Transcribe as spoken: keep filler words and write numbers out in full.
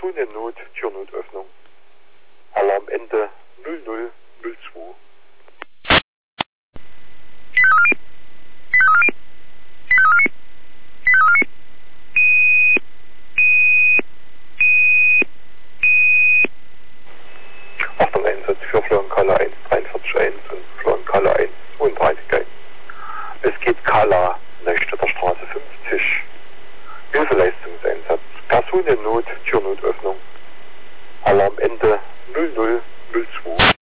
Personennot, Türnotöffnung. Alarmende null null null zwei. Achtung, Einsatz für Florenkala eins dreiundvierzig eins und Florenkala eins zweiunddreißig eins. Es geht Kala, Neustädter Straße fünfzig. Hilfeleistungseinsatz. Personennot, Türnotöffnung. Alarmende null null null zwei.